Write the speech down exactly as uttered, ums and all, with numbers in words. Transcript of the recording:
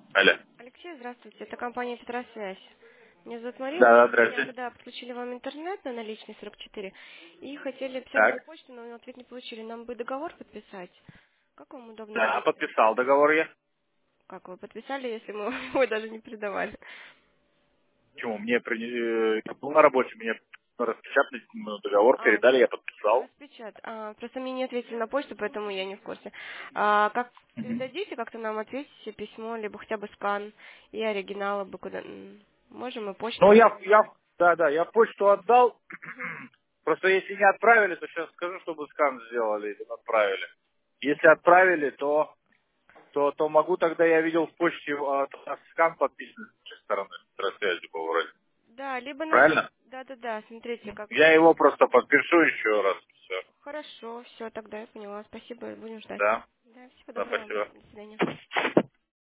Алло. Алексей, здравствуйте. Это компания «Петросвязь». Меня зовут Марина. Да, да, Я здрасте. когда подключили вам интернет на наличный сорок четыре и хотели писать на Так. почту, но ответ не получили. Нам бы договор подписать. Как вам удобно Да, действовать? подписал договор я. Как вы подписали, если мы его даже не передавали? Почему? Мне при... э, я был на работе, мне распечатали ну, договор, А, передали, я подписал. распечат. А, просто мне не ответили на почту, поэтому я не в курсе. А, как Мгм. передадите, как-то нам ответите письмо, либо хотя бы скан и оригиналы бы куда... м, Можем и Ну, почтой я, отправить. я, да, да, я почту отдал. Мгм. Просто если не отправили, то сейчас скажу, чтобы скан сделали или отправили. Если отправили, то, то, то могу тогда, я видел в почте а, там скан подписан с той стороны, с связи по вроде. Да, либо на... Правильно? Да-да-да, смотрите, как... Я его просто подпишу еще раз. Все. Хорошо, все, тогда я поняла. Спасибо, будем ждать. Да, Да, всего да, доброго. спасибо. До свидания.